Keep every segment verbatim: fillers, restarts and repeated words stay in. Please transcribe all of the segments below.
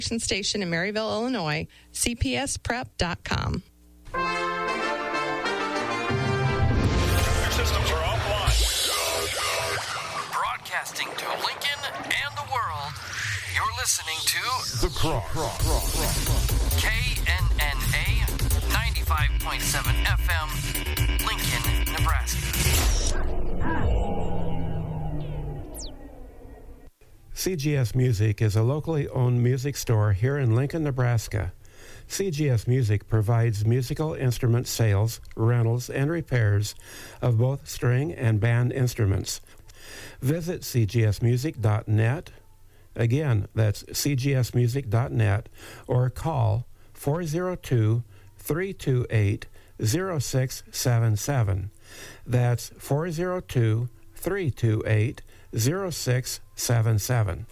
Station in Maryville, Illinois, c p s prep dot com. Your systems are offline. Broadcasting to Lincoln and the world, you're listening to The Cross. K N N A ninety-five point seven F M, Lincoln, Nebraska. C G S Music is a locally owned music store here in Lincoln, Nebraska. C G S Music provides musical instrument sales, rentals, and repairs of both string and band instruments. Visit c g s music dot net. Again, that's c g s music dot net, or call four oh two, three two eight, oh six seven seven. That's four oh two, three two eight, oh six seven seven.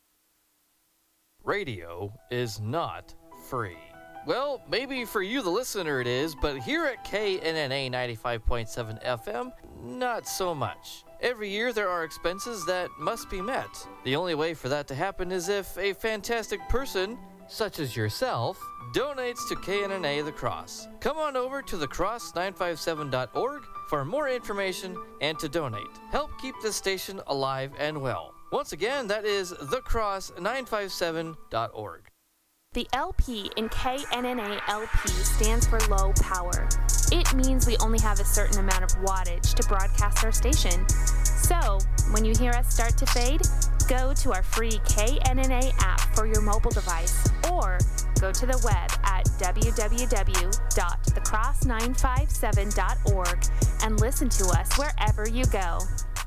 Radio is not free. Well, maybe for you, the listener, it is, but here at K N N A ninety-five point seven F M, not so much. Every year there are expenses that must be met. The only way for that to happen is if a fantastic person, such as yourself, donates to K N N A The Cross. Come on over to the cross nine five seven dot org for more information and to donate. Help keep this station alive and well. Once again, that is the cross nine five seven dot org. The L P in K N N A L P stands for low power. It means we only have a certain amount of wattage to broadcast our station. So, when you hear us start to fade, go to our free K N N A app for your mobile device, or go to the web at w w w dot the cross nine five seven dot org and listen to us wherever you go.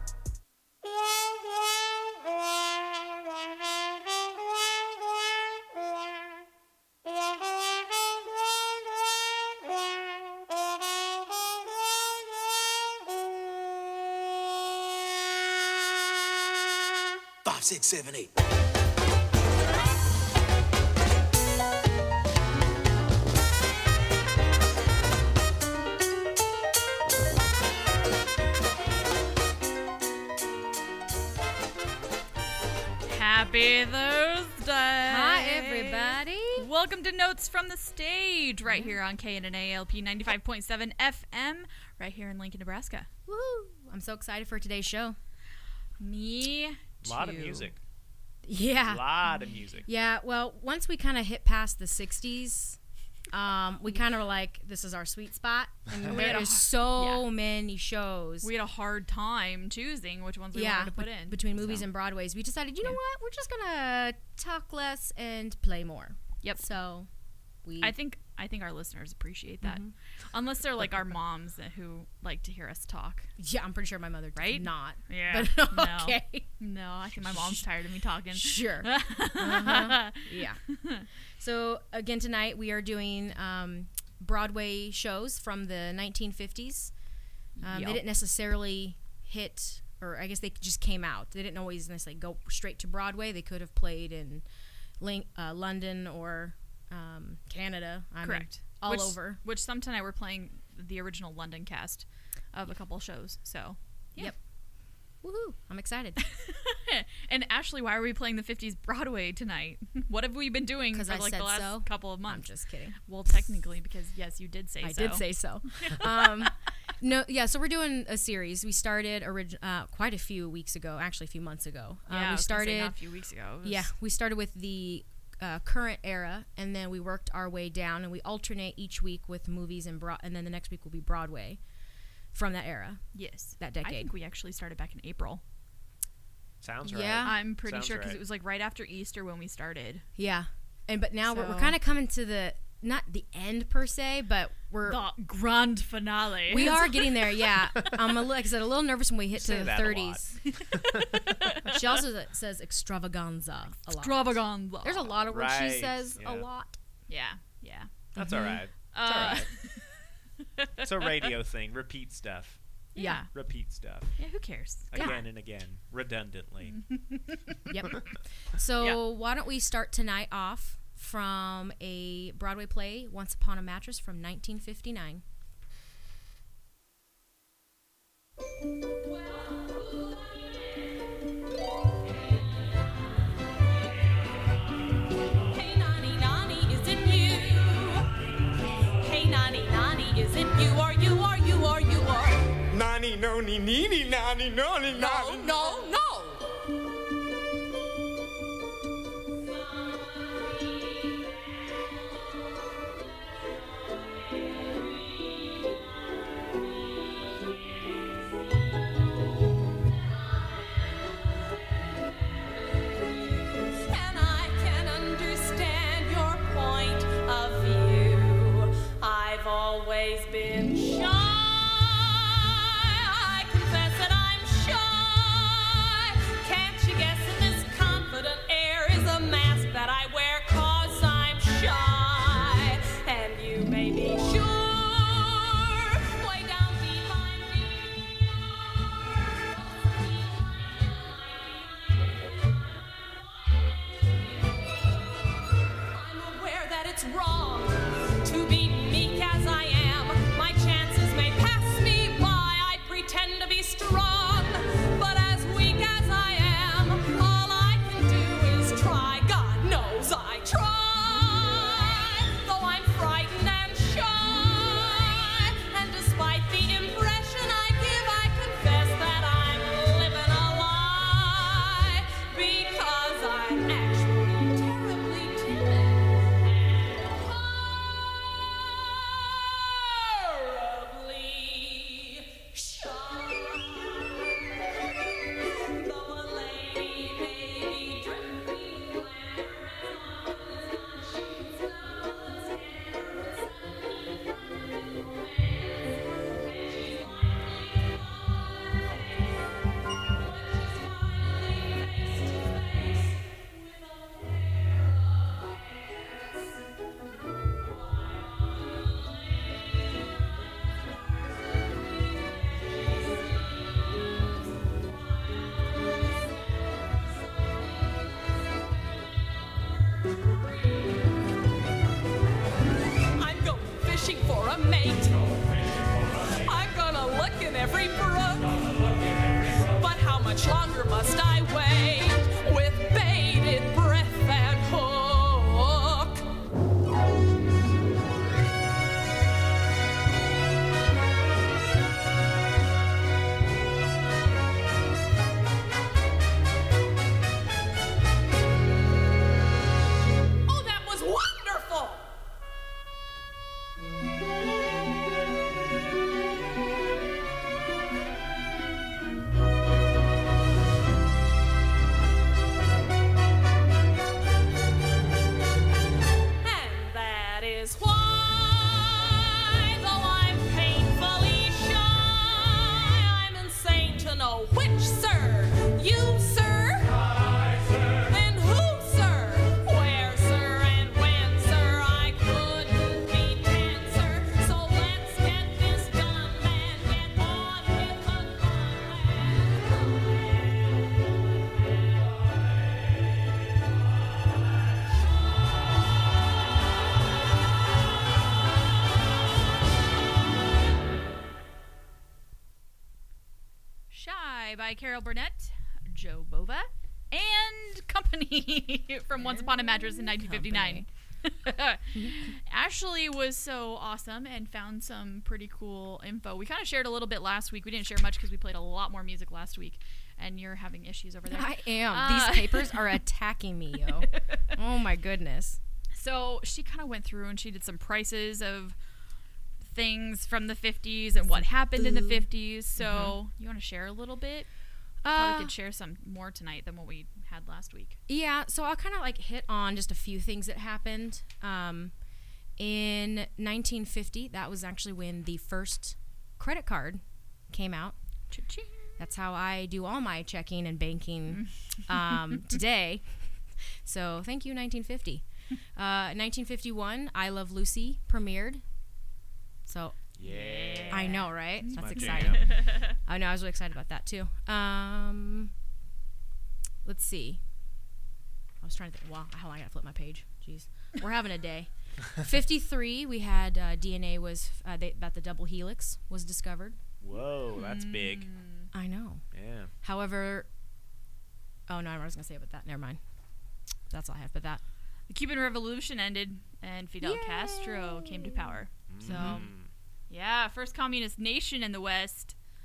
Five, six, seven, eight. Happy Thursday! Hi, everybody. Welcome to Notes from the Stage, right here on K N N A L P ninety-five point seven F M, right here in Lincoln, Nebraska. Woo! I'm so excited for today's show. Me A lot of music. Yeah. A lot of music. Yeah, well, once we kind of hit past the sixties, um, we kind of were like, this is our sweet spot. And We had there a is har- so yeah. many shows. We had a hard time choosing which ones we yeah, wanted to put be- in. between movies so. and Broadways. We decided, you know Yeah. what? We're just going to talk less and play more. Yep. So we... I think I think our listeners appreciate that. Mhm. Unless they're like our moms that- who like to hear us talk. Yeah, I'm pretty sure my mother does Right? not. Yeah. But No. okay. No, I think my mom's tired of me talking. Sure. uh-huh. Yeah. So again tonight we are doing um, Broadway shows from the nineteen fifties. Um, Yep. They didn't necessarily hit, or I guess they just came out. They didn't always necessarily go straight to Broadway. They could have played in Link, uh, London or um, Canada. I Correct. mean, all which, over. Which some tonight we're playing the original London cast of a couple shows. So, yeah. Yep. Woohoo! I'm excited. And Ashley, why are we playing the fifties Broadway tonight? What have we been doing for 'Cause I like said the last so? couple of I'm months? just kidding. Well, technically, because yes, you did say I so. did say so. um, no, yeah. So we're doing a series. We started orig- uh, quite a few weeks ago, actually a few months ago. Yeah, uh, I we was gonna say started not a few weeks ago. It was- Yeah, we started with the uh, current era, and then we worked our way down, and we alternate each week with movies and broad, and then the next week will be Broadway from that era. Yes. That decade. I think we actually started back in April. Sounds right. Yeah. I'm pretty Sounds sure because right. it was like right after Easter when we started. Yeah, and but now we're, we're So- kind of coming to the not the end per se, but we're The grand finale. we are getting there. Yeah, I'm a, li- like I said, a little nervous when we hit Say to the that a lot. thirties. She also says extravaganza a lot. Extravaganza. There's a lot of words she Right, says yeah. a lot. Yeah, yeah. That's all right. It's Uh, all right. It's a radio thing. Repeat stuff. Yeah. Repeat stuff. Yeah, who cares? Again and again. Redundantly. Yep. So Yeah. why don't we start tonight off from a Broadway play, Once Upon a Mattress, from nineteen fifty-nine. Ain't no, ni, ni, ni, na, ni, no, ni, na, No, ni, no, no. And I can understand your point of view. I've always been shy. I confess that I'm shy. Can't you guess in this confident air is a mask that I wear 'cause I'm shy. And you may be sure, way down deep I'm I'm aware that it's wrong to be meek as I am. My chances may pass me by. I pretend to be strong, but as weak as I am, all I can do is try. God knows I try, though I'm frightened and shy. And despite the impression I give, I confess that I'm living a lie, because I'm actually terribly timid. Horribly shy. Though a lady may be drifting glamorous on sheets of the terror, suddenly finding romance, and she's likely when she's finally face to face with a pair of hands. I'm going fishing for a mate. I'm gonna look in every brook. But how much longer must I wait with bated breath and hook? Oh, that was wonderful! And that is why, though I'm painfully shy, I'm insane to know which, sir. You, sir? I, sir. Then who, sir? Where, sir? And when, sir? I couldn't be ten, sir. So let's get this done, man. Get on with the fun, Shy by Carol Burnett, Joe Bova, and Company from Once Upon a Mattress in nineteen fifty-nine. Ashley was so awesome and found some pretty cool info. We kind of shared a little bit last week. We didn't share much because we played a lot more music last week, and you're having issues over there. I am. Uh, These papers are attacking me, yo. Oh my goodness. So she kind of went through and she did some prices of things from the fifties and what happened in the fifties. So Mhm. you want to share a little bit? I Uh, thought we could share some more tonight than what we had last week. Yeah, so I'll kind of like hit on just a few things that happened. Um, in nineteen fifty, that was actually when the first credit card came out. Cha-ching. That's how I do all my checking and banking um, today. So thank you, nineteen fifty. Uh, nineteen fifty-one, I Love Lucy premiered. So Yeah. I know, right? It's That's my exciting. jam. I know, I was really excited about that too. Um, let's see. I was trying to think. Wow, how long I gotta flip my page? Jeez, we're having a day. fifty-three, we had uh, D N A was uh, they, about the double helix was discovered. Whoa, that's big. I know. Yeah. However, oh no, I was gonna say about that. Never mind. That's all I have. But that. The Cuban Revolution ended and Fidel Castro came to power. So, yeah, first communist nation in the West.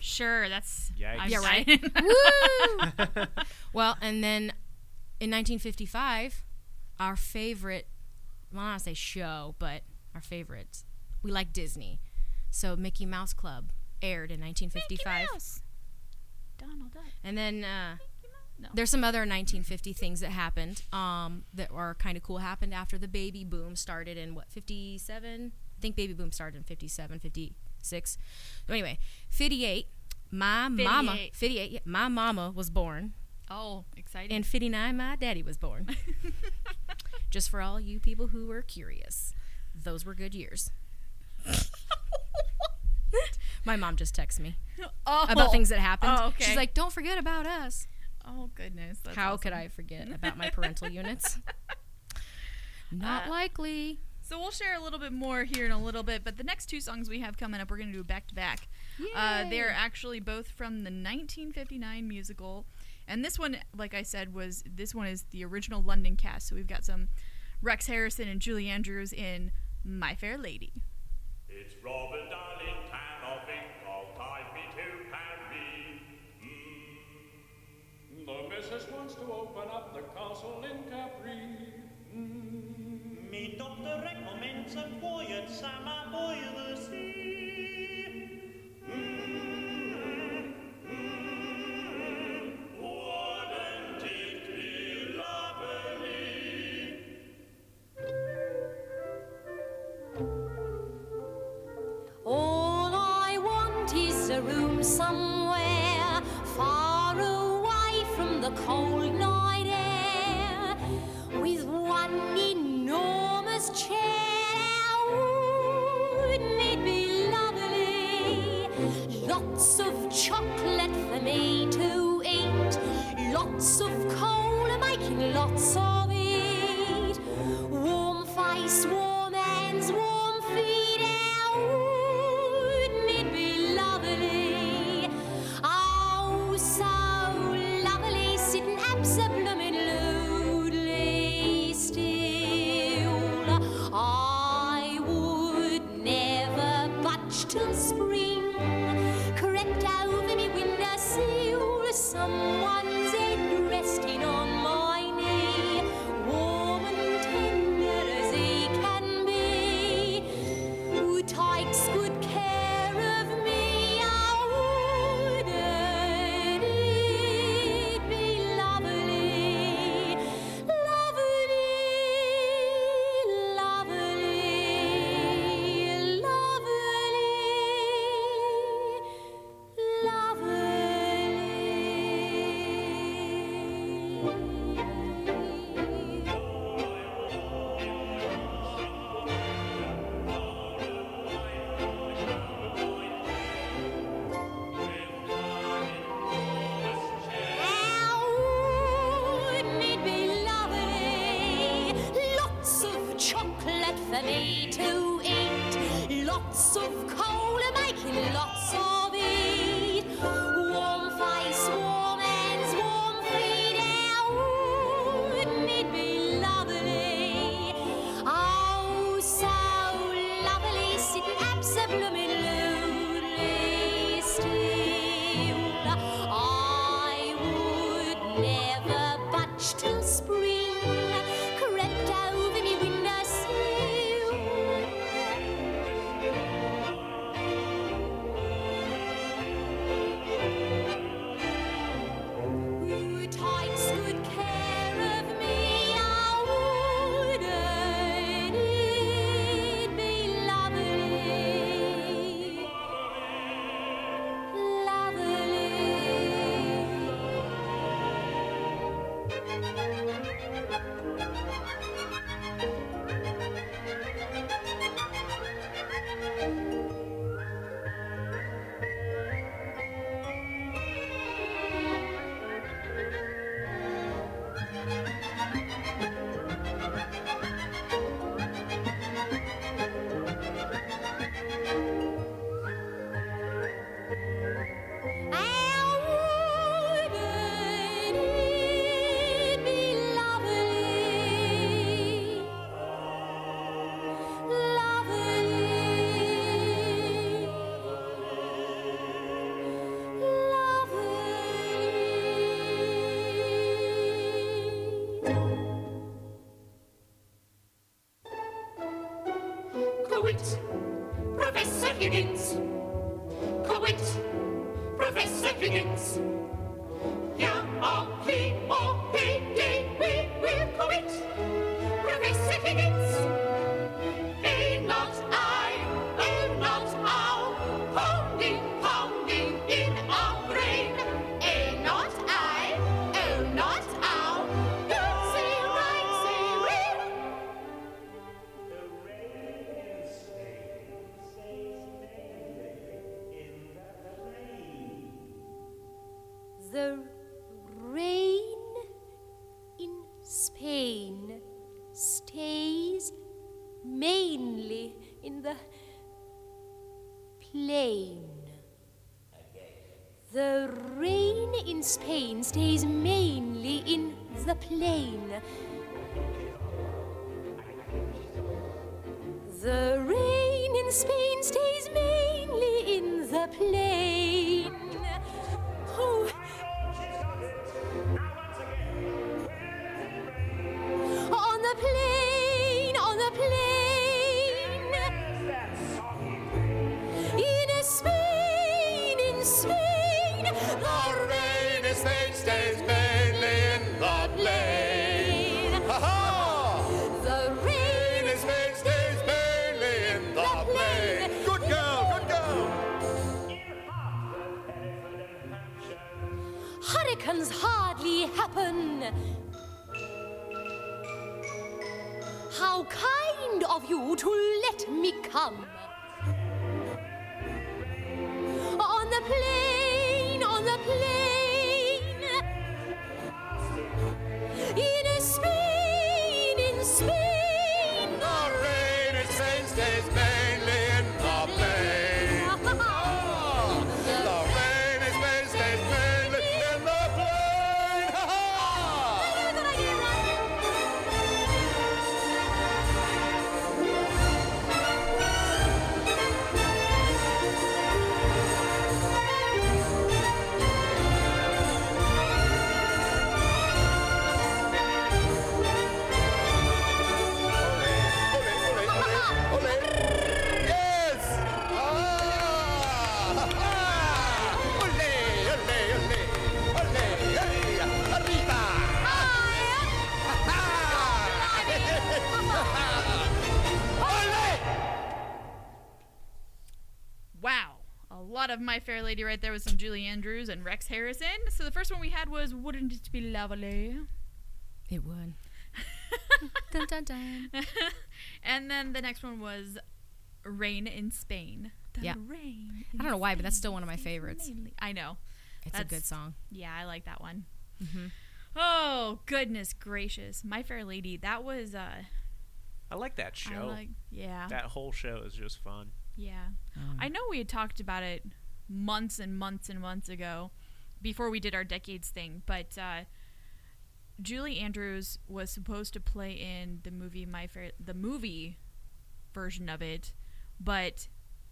Sure, that's. Yikes. I'm Yeah, right. saying. Woo! Well, and then in nineteen fifty-five, our favorite, well, I don't want to say show, but our favorites, we like Disney. So Mickey Mouse Club aired in nineteen fifty-five. Mickey Mouse. Donald Duck. And then uh, No. there's some other nineteen fifty things that happened um, that are kind of cool. Happened after the baby boom started in, what, fifty-seven? I think baby boom started in fifty-seven, fifty-six. So anyway, fifty-eight, my mama, fifty-eight. fifty-eight, yeah, my mama was born. Oh, exciting. In fifty-nine, my daddy was born. Just for all you people who were curious. Those were good years. My mom just texts me oh. about things that happened. Oh, okay. She's like, don't forget about us. Oh, goodness. That's How awesome. could I forget about my parental units? Not Uh, likely. So we'll share a little bit more here in a little bit, but the next two songs we have coming up, we're going to do back to back. Uh, They're actually both from the nineteen fifty-nine musical, and this one, like I said, was this one is the original London cast. So we've got some Rex Harrison and Julie Andrews in My Fair Lady. It's Robert Darling, can of I'll tie me to Paris. Mm. The missus wants to open up the castle in Capri. Mm. Me doctor recommends a quiet summer by the sea. Mm. Mm. Wouldn't it be lovely? All I want is a room somewhere far away from the cold night air, with one enormous chair. Wouldn't it be lovely? Lots of chocolate for me to eat, lots of coal, making lots of it. Warm face, warm hands, warm feet. Wouldn't it be lovely? Oh, so lovely, sitting absolutely still. I would never budge till spring crept over me windowsill. Someone's head resting on my knee, warm and tender as he can be, who takes good care of me. Oh, wouldn't it be lovely, lovely, lovely, Wouldn't it be lovely? Lots of chocolate for me to eat, lots of coal, making lots of it. Warm face, warm hands, warm feet. How wouldn't it be lovely? Oh, so lovely, sitting absolutely still. I would never budge till spring crept over me windowsill. Quit, Professor Higgins. Quit, Professor Higgins. Yeah, oh, he, oh, he, he, we will quit, Professor Higgins. Eh, not I, oh, not our, pounding, pounding in our brain. Eh, not I, oh, not our, don't say right, say rain. The rain in Spain stays mainly in the plain. The rain in Spain stays mainly in the plain. The rain in Spain stays mainly in the plain. Oh. On the plain, on the plain. In Spain, in Spain, the rain in Spain stays mainly in the plain. Ha-ha! The rain in Spain stays mainly in the plain. Good girl, good girl. Hurricanes hardly happen. How kind of you to let me come. On the plain, on the plain. In Spain, in Spain. The rain in Spain stays mainly in the plain. Oh, the rain in Spain stays mainly in the plain. Ha ha! Yes! Ah! Ha ha! Ole, ole, ole. Ole, ole. Arriba! Ha ha! Ole! Wow. A lot of My Fair Lady right there with some Julie Andrews and Rex Harrison. So the first one we had was Wouldn't It Be Lovely? It would. Dun, dun, dun. And then the next one was Rain in Spain. The Yeah. rain I don't know in why, but that's Spain still one of my stays favorites. mainly- I know. It's a That's- good song. Yeah, I like that one. Mm-hmm. Oh, goodness gracious. My Fair Lady, that was, uh, I like that I show. like, yeah. That whole show is just fun. Yeah. I know we had talked about it months and months and months ago before we did our decades thing, but uh, Julie Andrews was supposed to play in the movie My Fair the movie version of it, but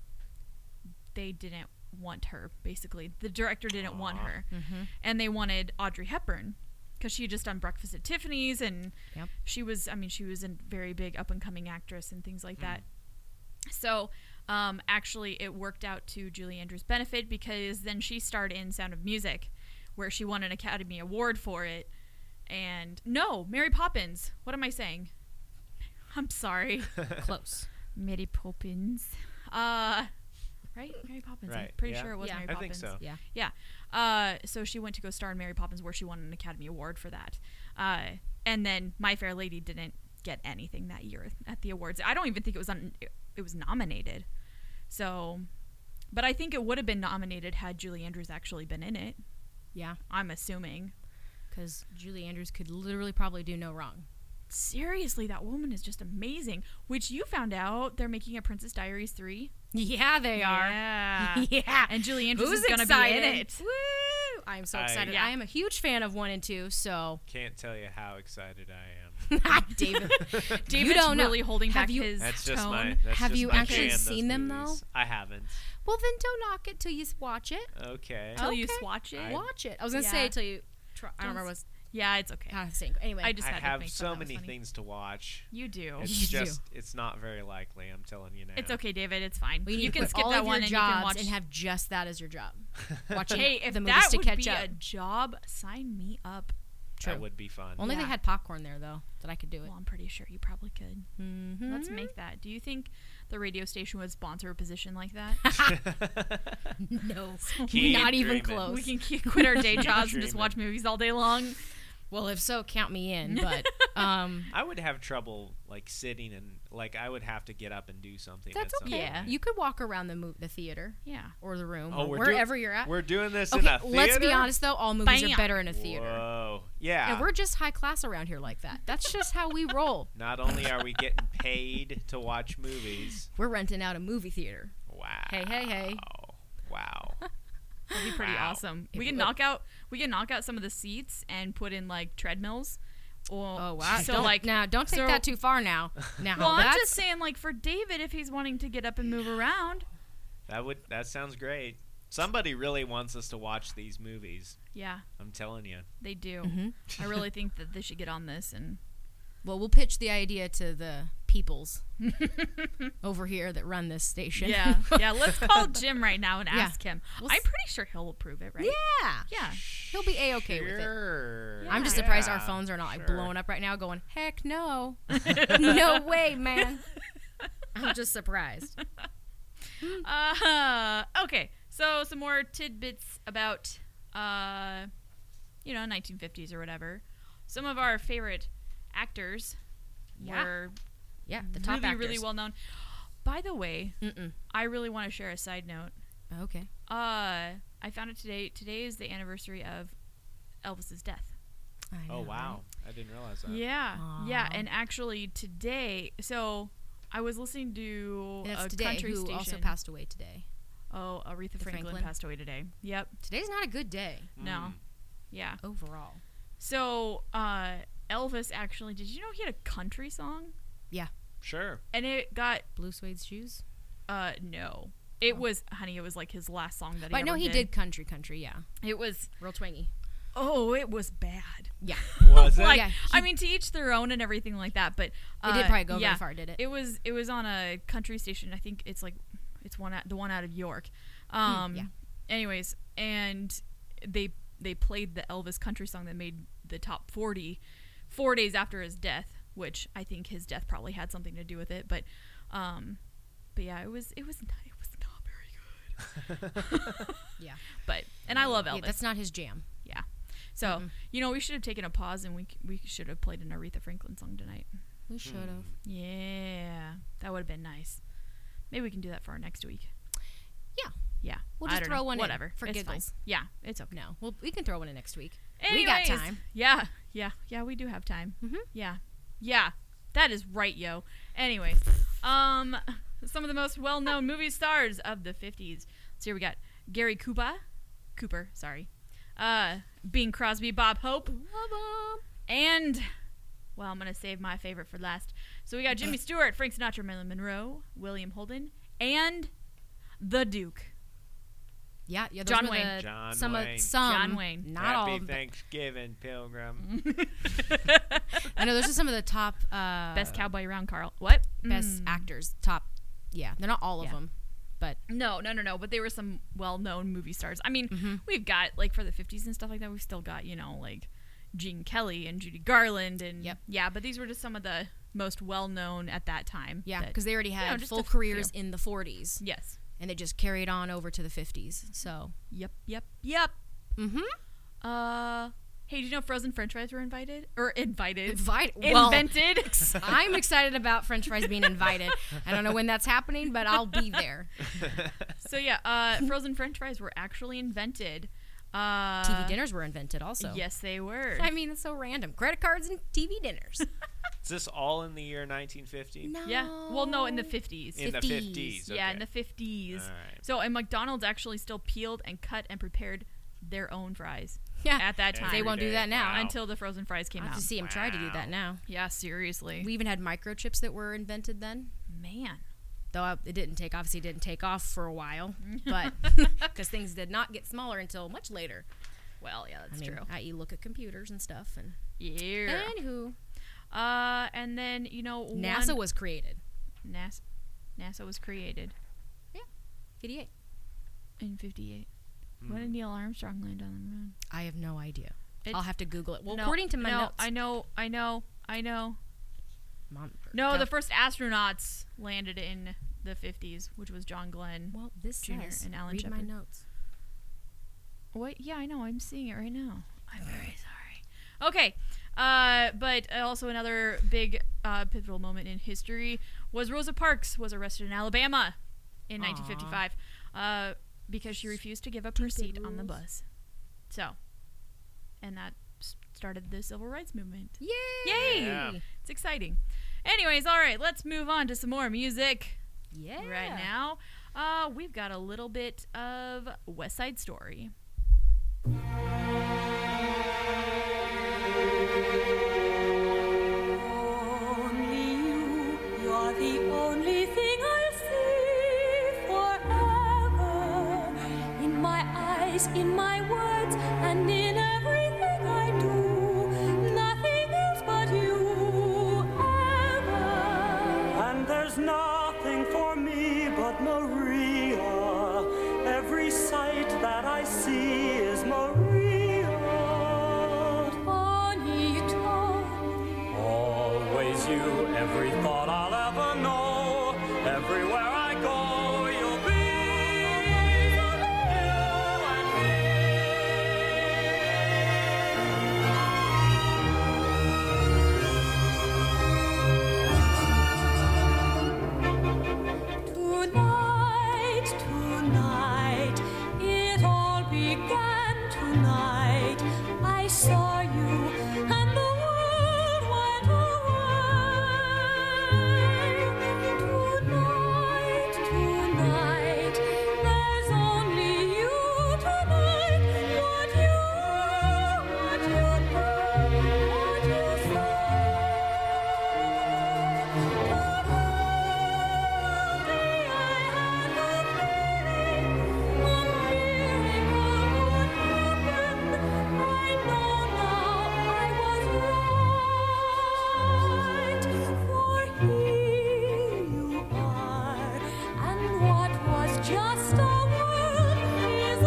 they didn't want her, basically. The director didn't want her. Mhm. And they wanted Audrey Hepburn because she had just done Breakfast at Tiffany's, and Yep. she was, I mean, she was a very big up-and-coming actress and things like that. So, um, actually, it worked out to Julie Andrews' benefit because then she starred in Sound of Music, where she won an Academy Award for it. And, no, Mary Poppins. What am I saying? I'm sorry. Close. Mary Poppins. Uh, right? Mary Poppins. I'm Right, pretty yeah. sure it was Yeah. Mary I Poppins. think so. Yeah. Yeah. Uh, so she went to go star in Mary Poppins, where she won an Academy Award for that. Uh, and then My Fair Lady didn't get anything that year at the awards. I don't even think it was on. It was nominated. So, but I think it would have been nominated had Julie Andrews actually been in it. Yeah. I'm assuming. Because Julie Andrews could literally probably do no wrong. Seriously, that woman is just amazing. Which you found out they're making a Princess Diaries three. Yeah, they are. Yeah. Yeah. And Julie Andrews Who's is going to be excited? in it. Woo! I am so I- excited. Yeah. I am a huge fan of one and two, so. Can't tell you how excited I am. David. David's you don't know. really holding Have back you, his That's just tone. my. That's Have just you my actually jam, those seen them, movies. though? I haven't. Well, then don't knock it till you watch it. Okay. Till you Okay. swatch it. I- Watch it. I was going to Yeah. say till you. Try, I don't Don't remember s- what's. Yeah, it's okay. Not saying. Anyway, I just I had to have make so something that was many funny. things to watch. You do. It's You do. just, it's not very likely. I'm telling you now. It's okay, David. It's fine. We need you to can quit skip all that of one your and jobs you can watch and have just that as your job. Watching Hey, if the movies that to would catch be up. a job, sign me up. True. That would be fun. Only Yeah. they had popcorn there though, that I could do it. Well, I'm pretty sure you probably could. Mm-hmm. Let's make that. Do you think the radio station would sponsor a position like that? No, Keep not even dreaming. close. We can keep, quit our day Keep jobs and just dreaming. watch movies all day long. Well, if so, count me in. But um, I would have trouble like sitting and like I would have to get up and do something. that's at some okay. Yeah. You could walk around the mo- the theater Yeah. or the room Oh, or we're wherever doing, you're at. We're doing this Okay, in a theater. let's be honest though. All movies Bam. are better in a theater. Whoa. Yeah. And we're just high class around here like that. That's just how we roll. Not only are we getting paid to watch movies. We're renting out a movie theater. Wow. Hey, hey, hey. Wow. That'd be pretty Wow. awesome. If we can it- knock out we can knock out some of the seats and put in like treadmills. Well, Oh wow! So don't, like now, don't take so- that too far. Now, now Well, I'm that's just saying, like for David, if he's wanting to get up and move around. That would that sounds great. Somebody really wants us to watch these movies. Yeah, I'm telling you. they do. Mhm. I really think that they should get on this and. well, we'll pitch the idea to the peoples over here that run this station. Yeah, yeah. Let's call Jim right now and Yeah. ask him. We'll I'm s- pretty sure he'll approve it, right? Yeah, Yeah. he'll be a okay with it. Sure. I'm just Yeah. surprised our Yeah, phones are not like sure. blowing up right now, going, "Heck no, no way, man." I'm just surprised. Uh, okay, so some more tidbits about, uh, you know, nineteen fifties or whatever. Some of our favorite actors Yeah. were Yeah, the top really, actors. really well known. By the way, Mm-mm. I really want to share a side note. Okay. Uh, I found it today. Today is the anniversary of Elvis's death. I Oh know, wow. I didn't realize that. Yeah, yeah, Aw. and actually today, so I was listening to right? That's a today. country Who station. also passed away today. Oh, Aretha Franklin, Franklin? passed away today. Yep. Today's not a good day No. Yeah. overall. So, uh, Elvis actually, did you know he had a country song? Yeah. Sure. And it got, Blue suede shoes. uh, no. It Oh. was, honey, it was like his last song that he But no, ever he did. did country, country. Yeah, It was, real twangy. oh, it was bad. Yeah. Was it? Like, Yeah, I he- mean, to each their own and everything like that, but. Uh, It did probably go yeah, very far, did it? It was, it was on a country station. I think it's like, it's one, out, the one out of York. Um, yeah. Anyways, and they, they played the Elvis country song that made the top forty four days after his death, which I think his death probably had something to do with it. But, um, but yeah, it was it was not, it was not very good. Yeah. But and I love Yeah, Elvis. that's not his jam. yeah. So Mm-mm. you know we should have taken a pause and we c- we should have played an Aretha Franklin song tonight. We should have. Yeah, that would have been nice. Maybe we can do that for our next week. Yeah. Yeah, We'll I just don't throw know. one in whatever for it's giggles. Fine. Yeah, it's okay. No, well, we can throw one in next week. Anyways, we got time. Yeah, yeah, yeah. We do have time. Mhm. Yeah, yeah. That is right, yo. Anyways, um, some of the most well-known movie stars of the fifties. So here we got Gary Cooper, Cooper, sorry, uh, Bing Crosby, Bob Hope, and well, I'm gonna save my favorite for last. So we got Jimmy Stewart, Frank Sinatra, Marilyn Monroe, William Holden, and the Duke. Yeah, yeah. Those John were Wayne. The, John some Wayne. Of, some. John Wayne. Not Happy all. Of them. Thanksgiving, Pilgrim. I know those are some of the top uh, Best cowboy around, Carl. What? best Mm. actors. Top. Yeah, they're not all of Yeah. them, but No, no, no, no. But they were some well-known movie stars. I mean, Mhm. we've got like for the fifties and stuff like that. We've still got you know like Gene Kelly and Judy Garland and Yep. yeah. But these were just some of the most well-known at that time. yeah, that- because they already you know, had just full a careers few. in the forties, Yes. and they just carried on over to the fifties. So. Yep. Yep. Yep. Mm-hmm. Uh. Hey, did you know frozen French fries were invited or invited? Invite. Well, Invented. I'm excited about French fries being invited. I don't know when that's happening, but I'll be there. So yeah, uh, frozen French fries were actually invented. Uh, T V dinners were invented also. Yes, they were. I mean, it's so random. Credit cards and T V dinners. Is this all in the year nineteen fifty? No. Yeah. Well, no, in the fifties. In the fifties. Yeah, in okay. the fifties. All right. So, and McDonald's actually still peeled and cut and prepared their own fries. Yeah. At that time. They won't do that now. Wow. Until the frozen fries came I have out. to see them try to do that now. Yeah, seriously. We even had microchips that were invented then. Man. Though uh, it didn't take, obviously, it didn't take off for a while, but because things did not get smaller until much later. Well, yeah, that's I mean, true. I you look at computers and stuff, and Yeah. Anywho, Uh, and then you know NASA one- was created. NASA, NASA was created. Yeah, fifty-eight. In fifty-eight. Hmm. When did Neil Armstrong land on the moon? I have no idea. It's- I'll have to Google it. Well, no, according to my no, notes, I know, I know, I know. Mom, No, go. the first astronauts landed in the fifties, which was John Glenn Well, this Junior says, and Alan read Shepard. my notes. What? Yeah, I know. I'm seeing it right now. I'm very sorry. Okay. Uh, but also another big uh, pivotal moment in history was Rosa Parks was arrested in Alabama in Aw. nineteen fifty-five uh, because she refused to give up her seat on the bus. So, and that s- started the civil rights movement. Yay! Yay! Yeah. It's exciting. Anyways, all right, let's move on to some more music. Yeah. Right now, uh, we've got a little bit of West Side Story. Only you, you're the only thing I'll see forever. In my eyes, in my words, and in everything I do. Nothing else but you ever. And there's nothing for me but Maria. Every sight that I see is Maria. Bonito. Always you, every thought I'll ever know. Everywhere I go, you'll be. You and Tonight, tonight, it all began tonight. I saw you and the world went away. Tonight, tonight, there's only you tonight. What you, what you do, what you say. Just a word is a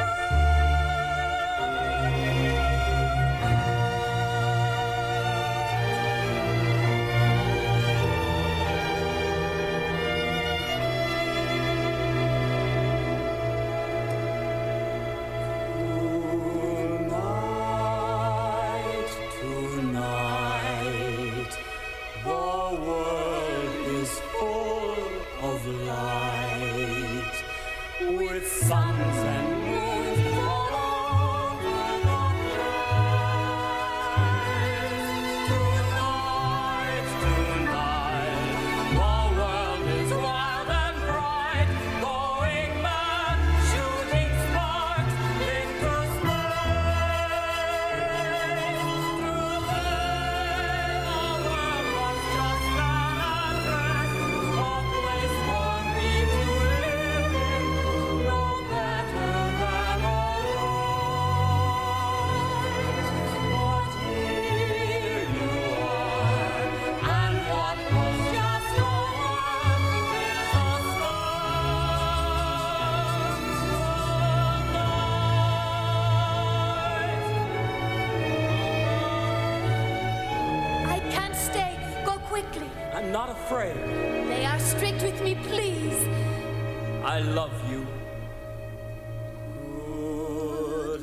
Tonight, tonight, the world is full of light, with suns and moons all over the place. Tonight, tonight, the world is wild and bright, going mad, shooting sparks into space. Through there, the world was just an address, a place for me to live in, no better than alright. But here you are, and what was just a word is a I can't stay. Go quickly. I'm not afraid. They are strict with me, please. I love you. Good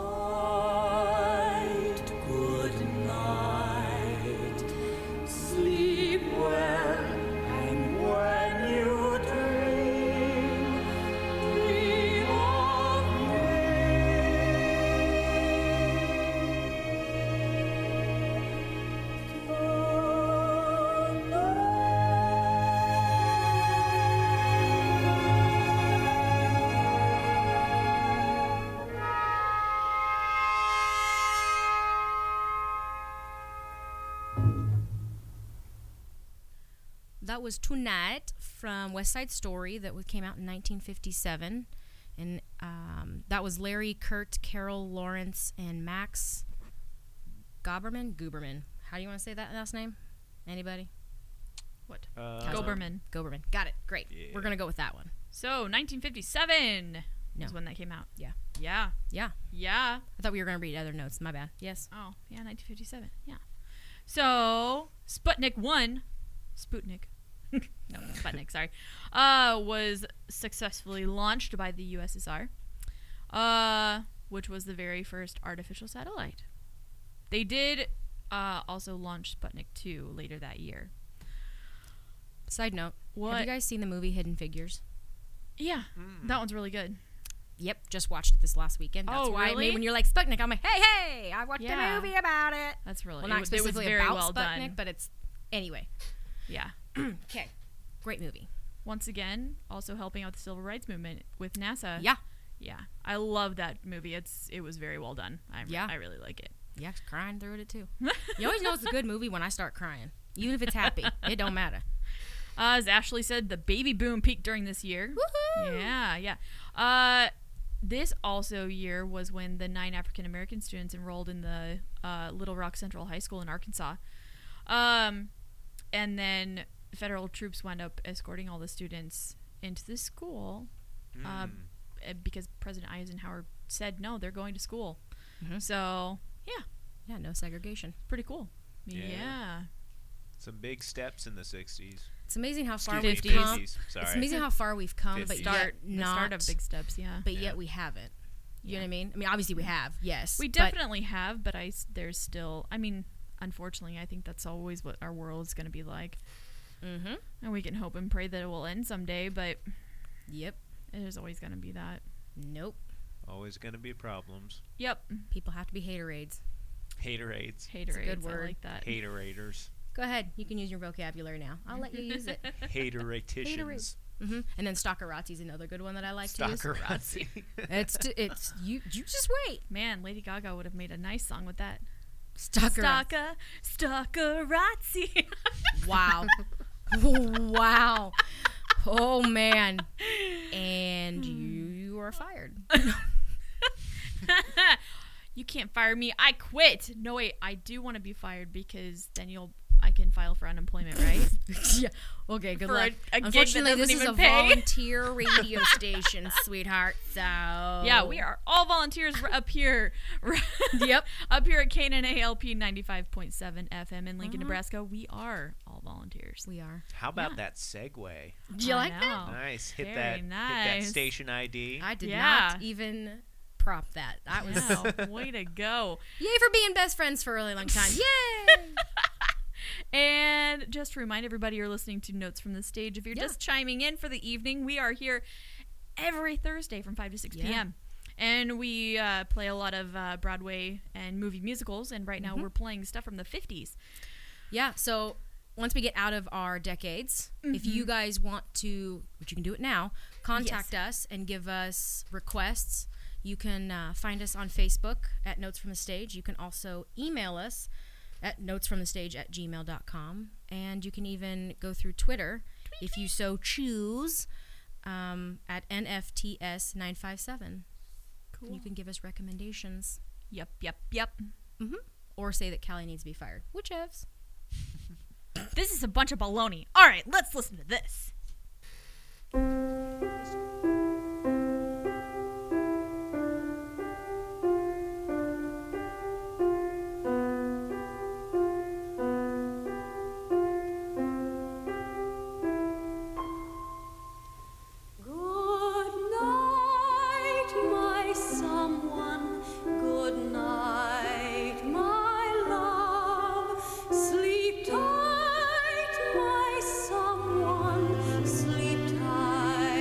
night, good night. Sleep well, and when you dream, dream of That was Tonight from West Side Story that wa- came out in nineteen fifty-seven. And um, that was Larry, Kurt, Carol, Lawrence, and Max Goberman. Gooberman. How do you want to say that last name? Anybody? What? Uh, Goberman. Goberman. Got it. Great. Yeah. We're gonna go with that one. So nineteen fifty-seven No. is when that came out. Yeah. Yeah. Yeah. Yeah. I thought we were gonna read other notes. My bad. Yes. Oh, yeah, nineteen fifty-seven. Yeah. So Sputnik one, Sputnik, no, no, Sputnik, sorry, uh, was successfully launched by the U S S R, uh, which was the very first artificial satellite. They did uh, also launch Sputnik two later that year. Side note. What? Have you guys seen the movie Hidden Figures? Yeah, that one's really good. Yep, just watched it this last weekend. That's Oh, why I really? may when you're like Sputnik, I'm like, hey, hey, I watched Yeah. a movie about it. That's really well, it not was- it was specifically very about well Sputnik, done. but it's anyway. Yeah. Okay, great movie. Once again, also helping out the civil rights movement with NASA. Yeah. Yeah, I love that movie. It's it was very well done. I Yeah. I really like it. Yeah, crying through it too. You always know it's a good movie when I start crying, even if it's happy. It don't matter. Uh, as Ashley said, the baby boom peaked during this year. Woohoo! Yeah, yeah. Uh, this also year was when the nine African American students enrolled in the uh, Little Rock Central High School in Arkansas. Um, and then federal troops wound up escorting all the students into the school uh, uh, because President Eisenhower said, no, they're going to school. Mhm. So, yeah. Yeah, no segregation. Pretty cool. Yeah. Yeah. Some big steps in the sixties. It's amazing how far Excuse we've me, come. fifties, sorry. It's amazing how far we've come, but fifties. yet Start, the not. start of big steps, yeah. But Yeah. yet we haven't. You Yeah. know what I mean? I mean, obviously we have, yes. We but- definitely have, but I s- there's still. I mean, unfortunately, I think that's always what our world is going to be like. Mhm. And we can hope and pray that it will end someday, but Yep. there's always going to be that. Nope. Always going to be problems. Yep. People have to be haterades. Haterades. Haterades. a good I word. like that. Haterators. Go ahead. You can use your vocabulary now. I'll let you use it. Hateraticians. hmm And then Stalkerazzi is another good one that I like to use. Stalkerazzi. It's t- it's you. You just wait. Man, Lady Gaga would have made a nice song with that. Stalkerazzi. Stalker, Stalkerazzi. Wow. Wow. Oh man. And you, you are fired. You can't fire me. I quit. No, wait. I do want to be fired because then you'll. I can file for unemployment, right? Yeah. Okay. Good For luck. a- a gig that Unfortunately, this doesn't is a even pay. volunteer radio station, sweetheart. So Yeah, we are all volunteers r- up here. Yep. Up here at K N A L P ninety-five point seven F M in Lincoln, Uh-huh. Nebraska. We are all volunteers. We are. How about Yeah. that segue? Do you I like that? know. Nice. Hit Very that. Hit that nice. station I D. I did Yeah. not even prop that. That was Wow, way to go. yay for being best friends for a really long time. Yay! And just to remind everybody, you're listening to Notes from the Stage. If you're Yeah. just chiming in for the evening, we are here every Thursday from five to six Yeah. p.m. And we uh, play a lot of uh, Broadway and movie musicals. And right now Mhm. we're playing stuff from the fifties. Yeah, so once we get out of our decades, if you guys want to, which you can do it now, contact us and give us requests. You can uh, find us on Facebook at Notes from the Stage. You can also email us at notesfromthestage at gmail dot com. And you can even go through Twitter, if you so choose, um, at N F T S nine five seven. Cool. You can give us recommendations. Yep, yep, yep. hmm Or say that Callie needs to be fired. Whichevs. This is a bunch of baloney. All right, let's listen to this. Good night, my someone. Good night, my love. Sleep tight, my someone. Sleep tight.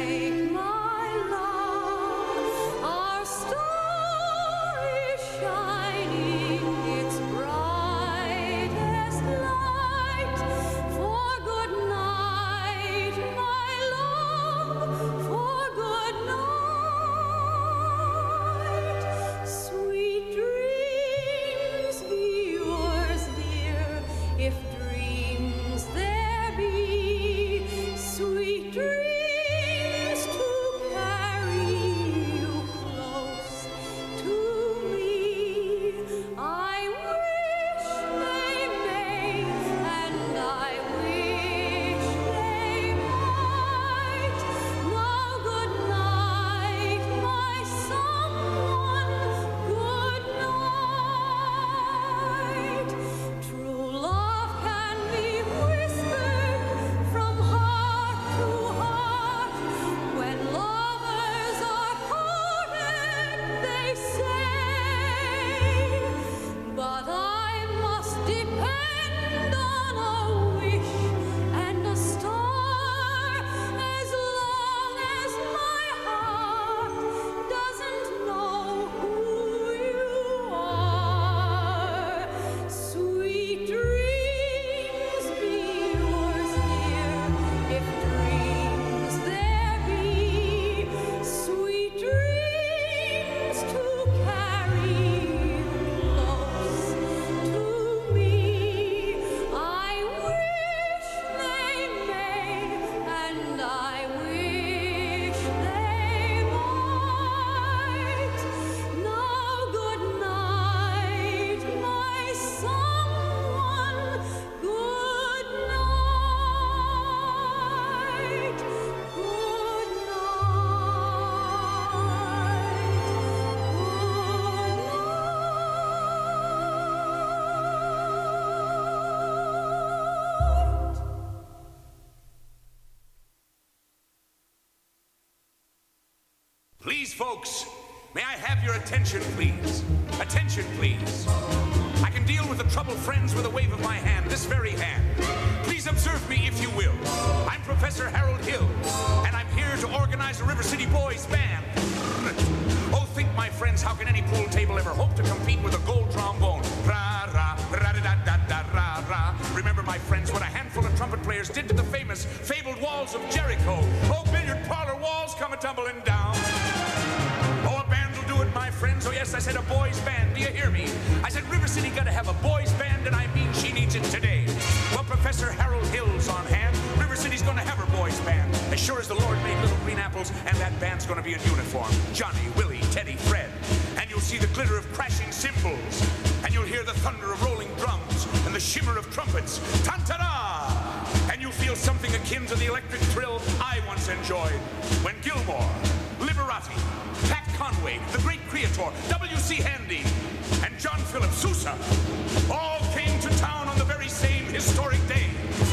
Please, folks, may I have your attention, please? Attention, please. I can deal with the troubled friends with a wave of my hand, this very hand. Please observe me, if you will. I'm Professor Harold Hill, and I'm here to organize a River City Boys band. Oh, think, my friends, how can any pool table ever hope to compete with a gold trombone? Ra, ra, ra, da, da, da, da, ra, ra. Remember, my friends, what a handful of trumpet players did to the famous, fabled walls of Jericho. Oh, billiard parlor walls come a-tumbling down. Oh, a band will do it, my friends. Oh, yes, I said a boys' band. Do you hear me? I said River City got to have a boys' band, and I mean she needs it today. Well, Professor Harold Hill's on hand. River City's going to have her boys' band. As sure as the Lord made little green apples, and that band's going to be in uniform. Johnny, Willie, Teddy, Fred. And you'll see the glitter of crashing cymbals. And you'll hear the thunder of rolling drums and the shimmer of trumpets. Tan-ta-da! And you'll feel something akin to the electric thrill I once enjoyed when Gilmore, Liberati, Pat Conway, the great Creator, W C Handy, and John Philip Sousa all came to town on the very same historic day.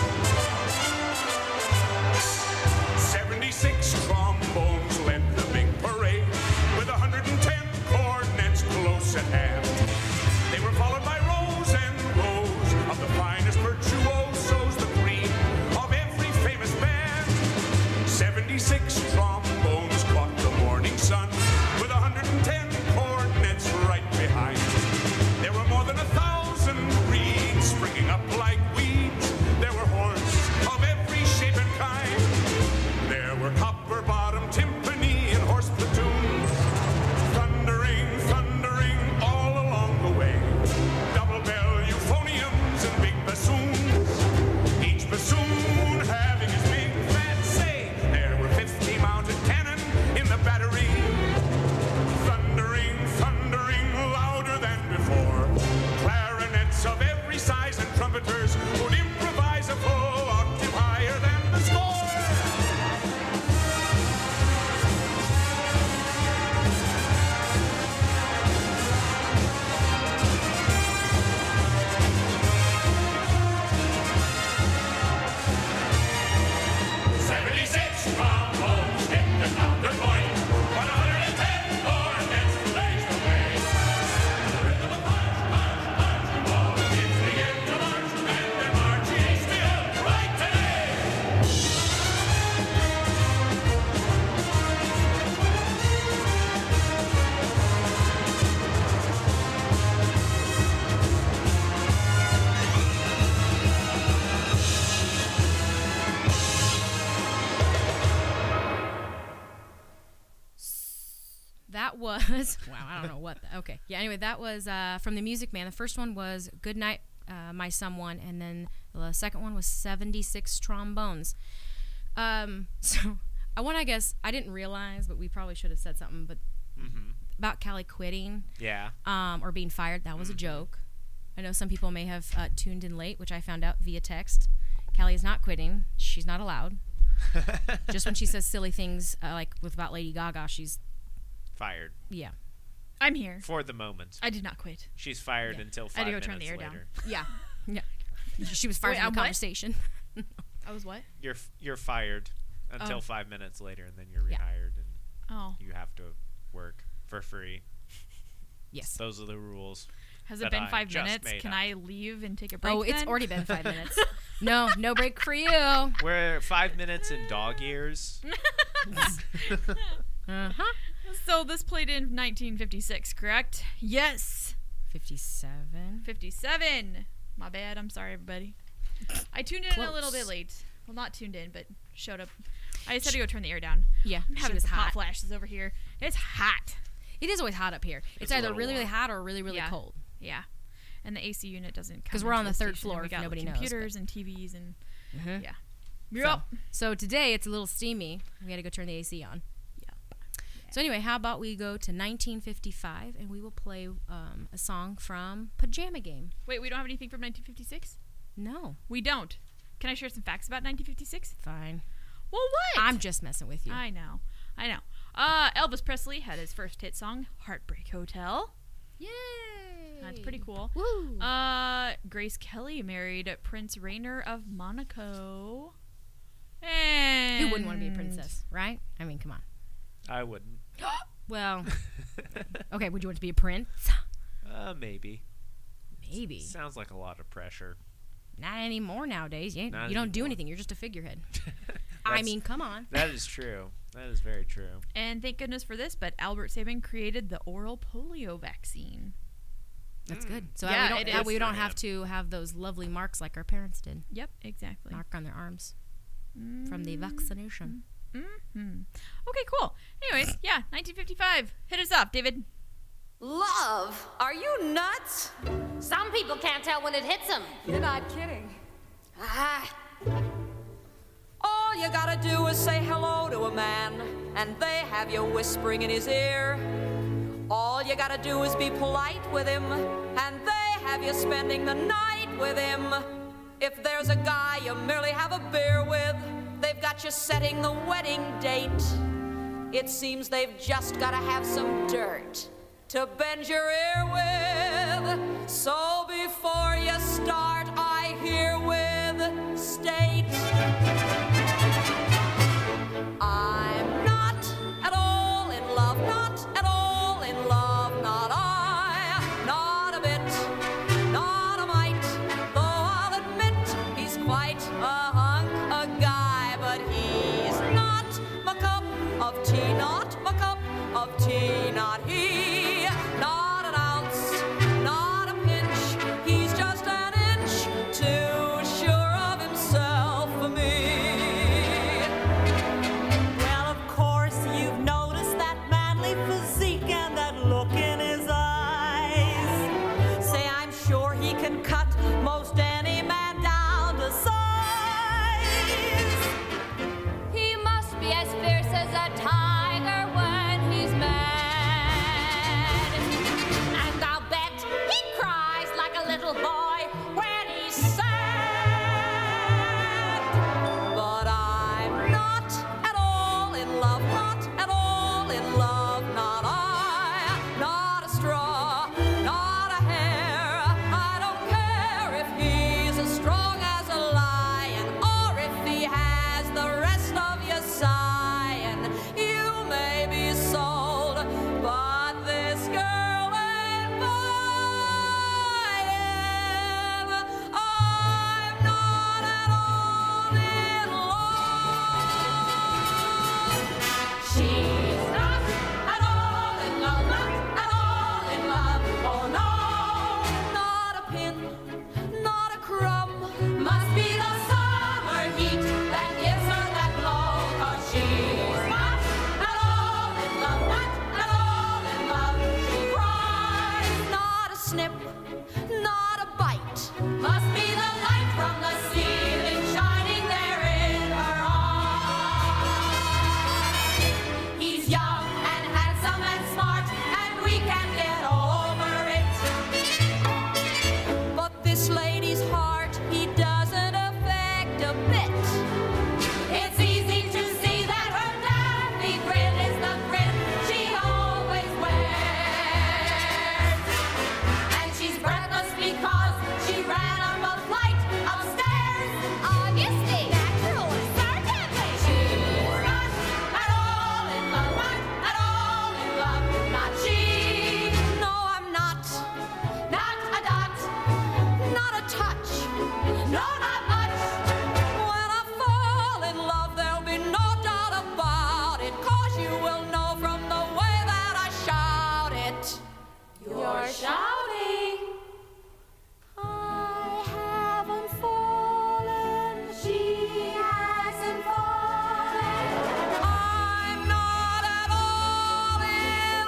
seventy-six trombones led the big parade with one hundred ten cornets close at hand. They were followed by rows and rows of the finest virtuosos, the cream of every famous band. seventy-six trombones caught the morning sun with one hundred ten cornets right behind. There were more than a thousand reeds springing up like weeds. There were horns of every shape and kind. There were copper-bottom timpani and horse platoons, thundering, thundering all along the way. Double bell euphoniums and big bassoons, each bassoon having his big fat say. There were fifty mounted cannon in the battery, thundering, thundering louder than before. Clarinets of every size and trumpeters would improvise a full octave higher than the score. seventy-six trombones hit the counterpoint, one hundred ten cornets blazed the way. The rhythm of march, march, march, the ball kids begin to march, and they're marching still right today. That was wow. I don't know what. The, okay, yeah. Anyway, that was uh, from the Music Man. The first one was "Good Night, uh, My Someone," and then the second one was seventy-six trombones. Um, so I want. I guess I didn't realize, but we probably should have said something. But Mhm. about Callie quitting, Yeah. um, or being fired. That was Mhm. a joke. I know some people may have uh, tuned in late, which I found out via text. Callie is not quitting. She's not allowed. Just when she says silly things uh, like with about Lady Gaga, she's Fired. yeah. I'm here. For the moment. I did not quit. She's fired Yeah. until I five had to go minutes turn the air later. down. Yeah. Yeah. She was fired Wait, from I'm the what? conversation. I was what? You're f- you're fired until Oh. five minutes later, and then you're Yeah. rehired, and Oh. you have to work for free. Yes. Those are the rules. Has it that been I five just minutes? made Can up. I leave and take a break? Oh, it's then? already been five minutes. No, no break for you. We're five minutes in dog years. Uh-huh. So this played in nineteen fifty-six, correct? Yes. fifty-seven. fifty-seven. My bad. I'm sorry, everybody. I tuned in a little bit Close. late. Well, not tuned in, but showed up. I just had to go turn the air down. Yeah, I'm she having was some hot hot. flashes over here. It's hot. It is always hot up here. It's, It's a either little really, really warm. hot or really, really Yeah. cold. Yeah. And the A C unit doesn't come 'Cause we're on into the third station, and floor, We if got nobody knows, computers and T Vs and Mhm. yeah. So, Yep. so today it's a little steamy. We had to go turn the A C on. Yep. So anyway, how about we go to nineteen fifty-five and we will play um, a song from Pajama Game. Wait, we don't have anything from nineteen fifty-six? No. We don't. Can I share some facts about nineteen fifty-six? Fine. Well, what? I'm just messing with you. I know. I know. Uh, Elvis Presley had his first hit song, Heartbreak Hotel. Yay! That's pretty cool. Woo! Uh, Grace Kelly married Prince Rainier of Monaco. And Who wouldn't want to be a princess, right? I mean, come on. I wouldn't. Well, okay, would you want to be a prince? Uh, maybe. Maybe. Sounds like a lot of pressure. Not anymore nowadays. You, Not you don't do anymore. anything. You're just a figurehead. I That's- mean, come on. That is true. That is very true. And thank goodness for this, but Albert Sabin created the oral polio vaccine. That's good. So Yeah, that we it don't, that is we for don't him. have to have those lovely marks like our parents did. Yep, exactly. Mark on their arms from the vaccination. Mm-hmm. Okay, cool. Anyways, yeah, nineteen fifty-five. Hit us off, David. Love? Are you nuts? Some people can't tell when it hits them. You're not kidding. Ah. All you gotta do is say hello to a man, and they have you whispering in his ear. All you gotta do is be polite with him, and they have you spending the night with him. If there's a guy you merely have a beer with, they've got you setting the wedding date. It seems they've just gotta have some dirt to bend your ear with. So before you start, I herewith state I'm not at all in love, not at all in love, not I, not a bit, not a mite. Though I'll admit he's quite a hunk, a guy, but he's not my cup of tea, not my cup of tea, not he, not an ounce, not a pinch. He's just an inch too sure of himself for me. Well, of course, you've noticed that manly physique and that look in his eyes. Say, I'm sure he can cut most any man down to size. He must be as fierce as a tiger when he's mad. And I'll bet he cries like a little boy when he's sad. But I'm not at all in love, not at all in love, not I, not a straw, not a hair. I don't care if he's as strong as a lion, or if he has the rest of you sighing. You may be sold, but this girl ain't mine. I'm not at all in love. She's not at all in love, not at all in love. Oh no, Not a pin, not a crumb. must be the summer heat that gives her that glow. 'Cause she's not at all in love, not at all in love. She cries, Not a snip, not a bite. must be the light from the ceiling shining there in her eyes. He's young and handsome and smart, and we can get over it. But this lady's heart, he doesn't affect a bit. It's easy to see that her daffy grin is the grin she always wears. And she's breathless because she ran up a flight of stairs. Obviously, naturally, certainly. She's not at all in love, not at all in love, not she. No, I'm not, Not a dot, not a touch. no, not much. When I fall in love, there'll be no doubt about it. 'Cause you will know from the way that I shout it. You're shouting. I haven't fallen. She hasn't fallen. I'm not at all in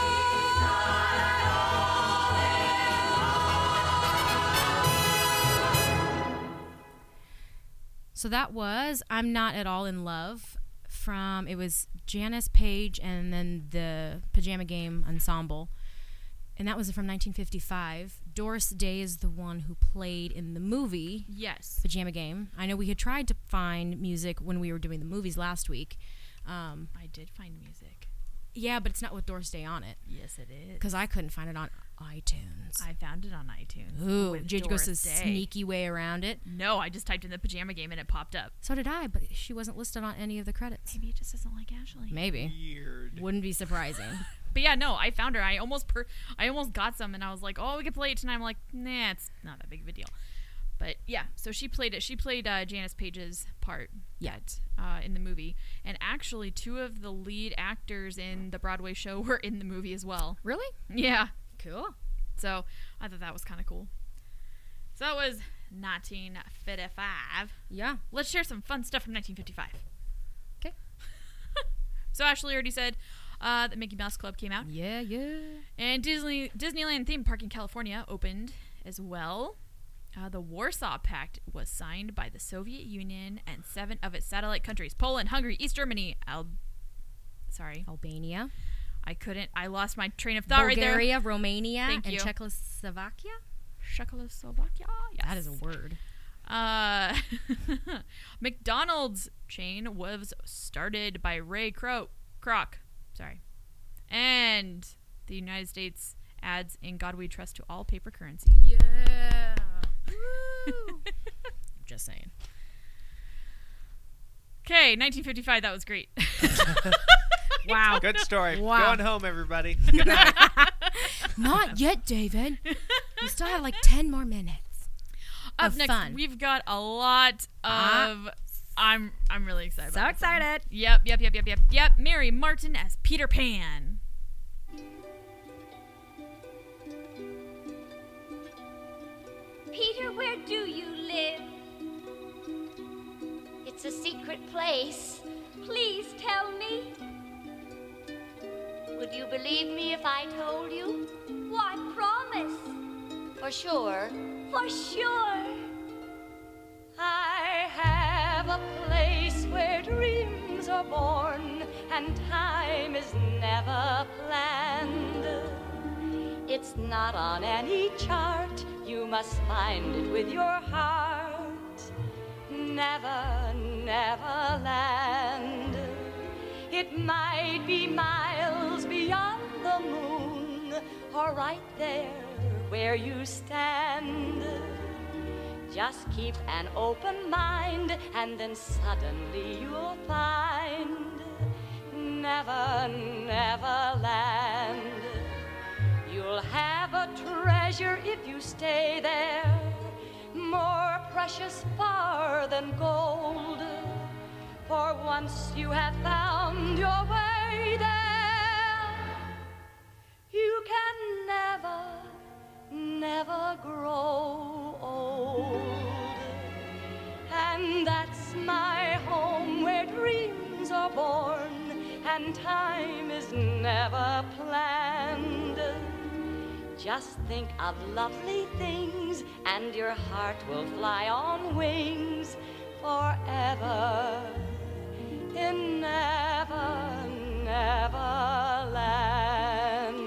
So that was I'm Not at All in Love from, it was Janice Page and then the Pajama Game Ensemble. And that was from nineteen fifty-five. Doris Day is the one who played in the movie Yes. Pajama Game. I know we had tried to find music when we were doing the movies last week. Um, I did find music. yeah, but it's not with Doris Day on it. Yes, it is. Because I couldn't find it on iTunes. I found it on iTunes. Ooh, with did you go some Doris Day. sneaky way around it? No, I just typed in the pajama game and it popped up. So did I, but she wasn't listed on any of the credits. Maybe it just doesn't like Ashley. Maybe. Weird. Wouldn't be surprising. But yeah, no, I found her. I almost per- I almost got some, and I was like, oh, we could play it tonight. I'm like, nah, it's not that big of a deal. But yeah, so she played it. She played uh, Janice Page's part yet uh, in the movie. And actually, two of the lead actors in the Broadway show were in the movie as well. Really? Yeah. Cool. So I thought that was kind of cool. So that was nineteen fifty-five. Yeah. Let's share some fun stuff from nineteen fifty-five. Okay. So Ashley already said uh, that Mickey Mouse Club came out. Yeah, yeah. And Disney Disneyland theme park in California opened as well. Uh, the Warsaw Pact was signed by the Soviet Union and seven of its satellite countries: Poland, Hungary, East Germany, Al- sorry, Albania. I couldn't. I lost my train of thought Bulgaria, right there. Romania, Thank and you. Czechoslovakia. Czechoslovakia. Yes. That is a word. Uh, McDonald's chain was started by Ray Kroc. Kroc, sorry, and the United States adds "In God We Trust" to all paper currency. Yeah. Woo. Just saying. Okay, nineteen fifty-five. That was great. Wow. Good story. Wow. Going home, everybody. Good night. Not yet, David. We still have like ten more minutes. Up of next, fun. we've got a lot Ah. of. I'm I'm really excited. So about this one. excited. Yep, yep, yep, yep, yep, yep. Mary Martin as Peter Pan. Peter, where do you live? It's a secret place. Please tell me. Would you believe me if I told you? Why, promise. For sure. For sure. I have a place where dreams are born and time is never planned. It's not on any chart, you must find it with your heart. Never, never land. It might be miles beyond the moon, or right there where you stand. Just keep an open mind, and then suddenly you'll find never, never land. You'll have a treasure if you stay there, more precious far than gold. For once you have found your way there, you can never, never grow old. And that's my home where dreams are born and time is never planned. Just think of lovely things and your heart will fly on wings forever in never, never land.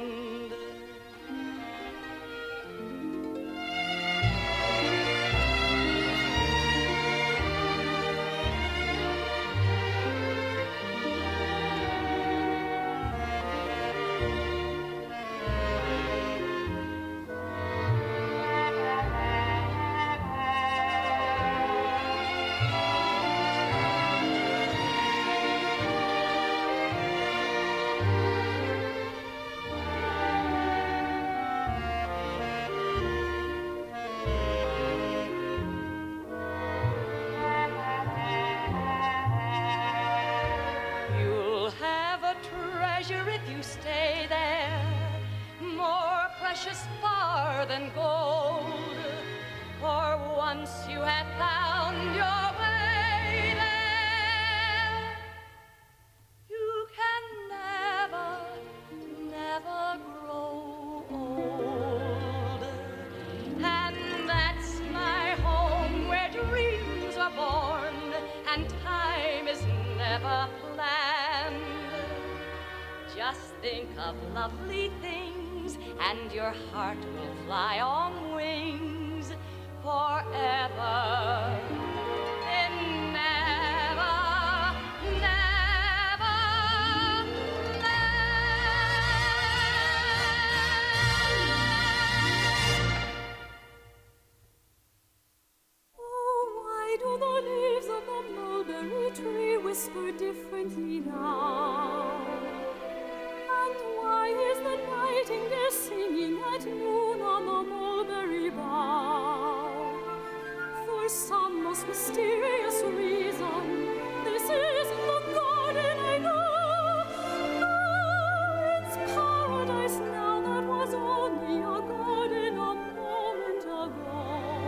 You'll have a treasure if you stay there, more precious far than gold. For once you have found your way there, you can never, never grow old. And that's my home where dreams are born and time is never planned. Just think of lovely things and your heart will fly on wings forever. And never, never land. whisper differently now? And why is the nightingale singing at noon on the mulberry bough? For some most mysterious reason, this isn't the garden I know. No, it's paradise now, that was only a garden a moment ago.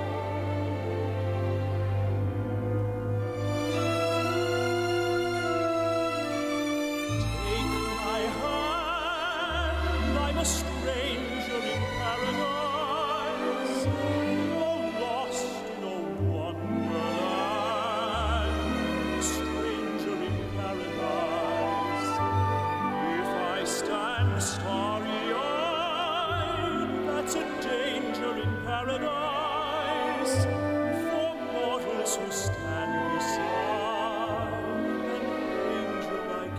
I'm a stranger in paradise, oh, lost in a wonderland. Stranger in paradise, if I stand starry-eyed, that's a danger in paradise for mortals who stand beside an angel like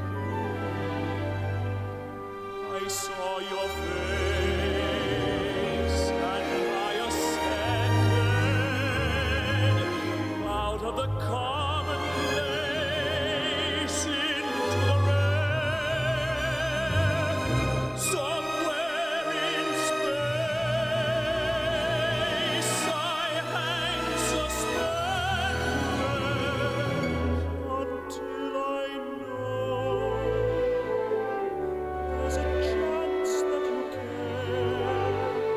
you. I saw your face, and I ascended out of the commonplace into the rare. Somewhere in space I hang suspended until I know there's a chance that you care.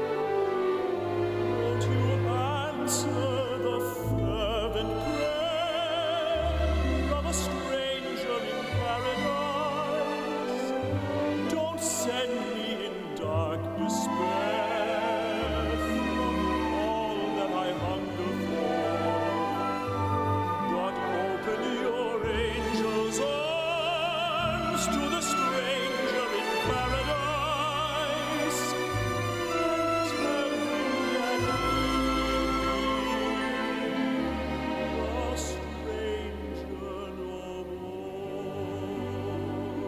Won't you answer the fervent prayer of a stranger in paradise? Don't send me in dark despair from all that I hunger for, but open your angels' arms to the stranger in paradise, and tell him that he, a stranger no more.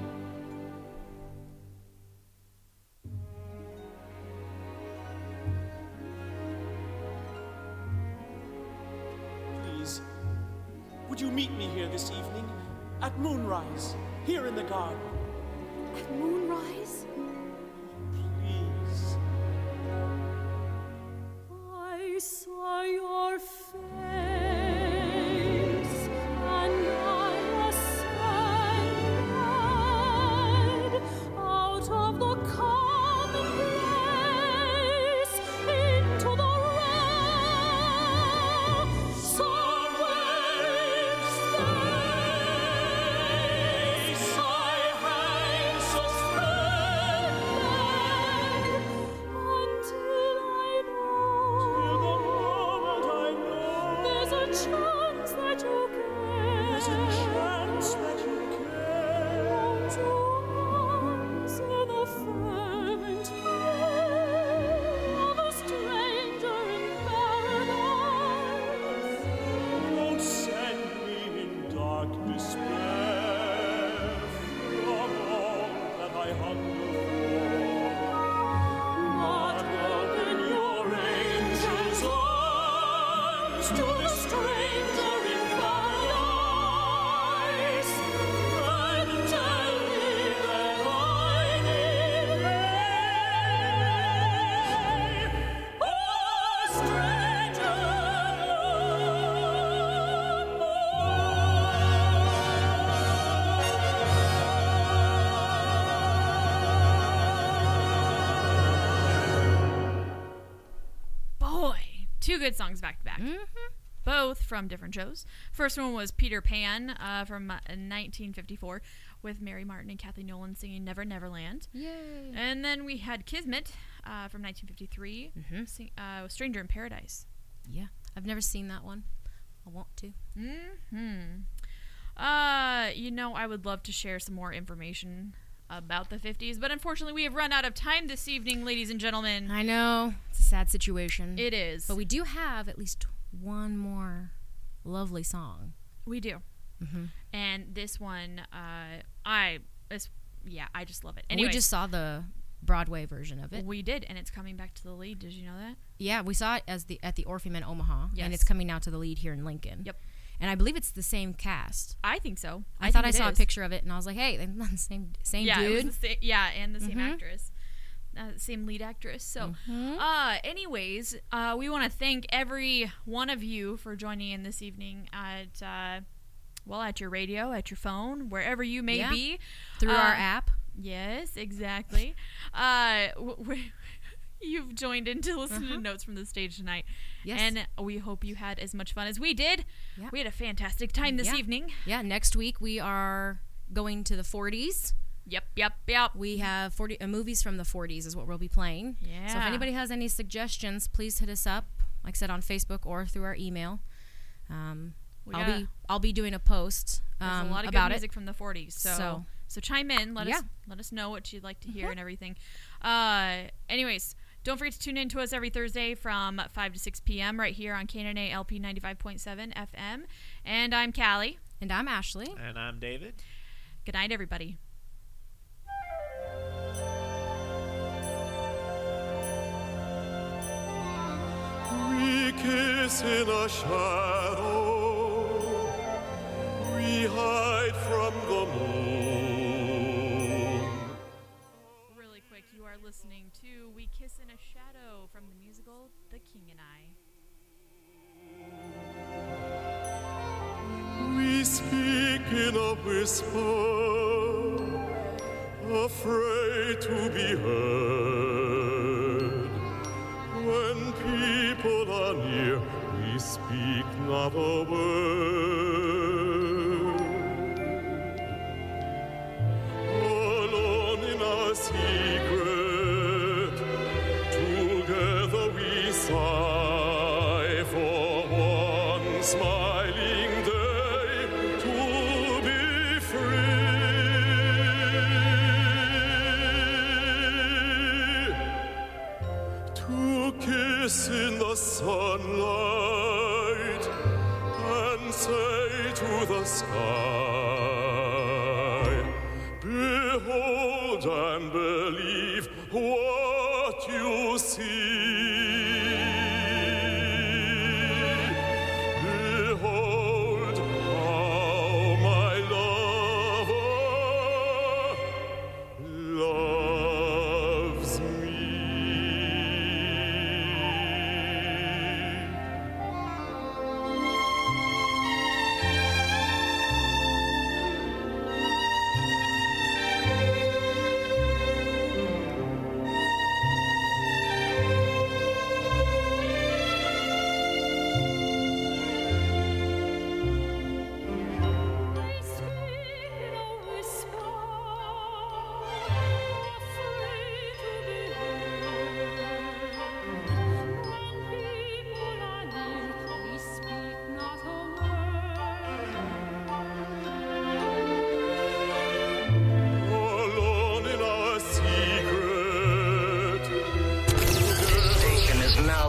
Please, would you meet me here this evening at moonrise, here in the garden? At moonrise? Please. I saw your face, and I ascended out of the commonplace into the rare. Somewhere in space I hang suspended until I know there's a chance that you care. There's a chance that you care. Won't you answer the fervent prayer of a stranger in paradise? Don't send me in dark despair from all that I hunger for, but open your angels' arms to the stranger in paradise, and tell me that I need a stranger Boy, two good songs back to back. Both from different shows. First one was Peter Pan uh, from uh, nineteen fifty-four with Mary Martin and Kathy Nolan singing Never Neverland. Yay. And then we had Kismet uh, from nineteen fifty-three, sing, uh, Stranger in Paradise. Yeah, I've never seen that one. I want to. Hmm. Uh, you know, I would love to share some more information about the fifties, but unfortunately we have run out of time this evening, ladies and gentlemen. I know. It's a sad situation. It is. But we do have at least one more lovely song. We do. Mm-hmm. And this one, uh, I, it's, yeah, I just love it. We Anyways, just saw the Broadway version of it. We did, and it's coming back to the lead. Did you know that? Yeah, we saw it as the at the Orpheum in Omaha, Yes. and it's coming now to the lead here in Lincoln. Yep. and I believe it's the same cast. I think so. I, I thought think I it saw is. a picture of it, and I was like, "Hey, they're not the same same yeah, dude." It was the sa- yeah, and the same Mhm. actress, uh, same lead actress. So, Mhm. uh, anyways, uh, we want to thank every one of you for joining in this evening at, uh, well, at your radio, at your phone, wherever you may Yeah. be, Through our Uh, app. Yes, exactly. uh, w- w- you've joined in to listen Uh-huh. to Notes from the Stage tonight. Yes. And we hope you had as much fun as we did. Yeah. We had a fantastic time this Yeah. evening. Yeah, next week we are going to the forties. Yep, yep, yep. We have forty uh, movies from the forties is what we'll be playing. So if Yeah. anybody has any suggestions, please hit us up, like I said, on Facebook or through our email. Um, We I'll gotta- be I'll be doing a post There's um, a lot of about good music it. from the forties. So, so So- chime in. Let us Yeah. let us know what you'd like to hear and everything. Uh, anyways, don't forget to tune in to us every Thursday from five to six p.m. right here on K N N A L P ninety-five point seven F M. And I'm Callie. And I'm Ashley. And I'm David. Good night, everybody. We kiss in a shadow, we hide from the moon. Really quick, you are listening to We Kiss in a Shadow from the musical The King and I. We speak in a whisper, afraid to be heard. When people are near, we speak not a word. Alone in our secret, together we sigh for one smiling day to be free. To kiss in the sunlight and say to the sky, behold and believe what you see.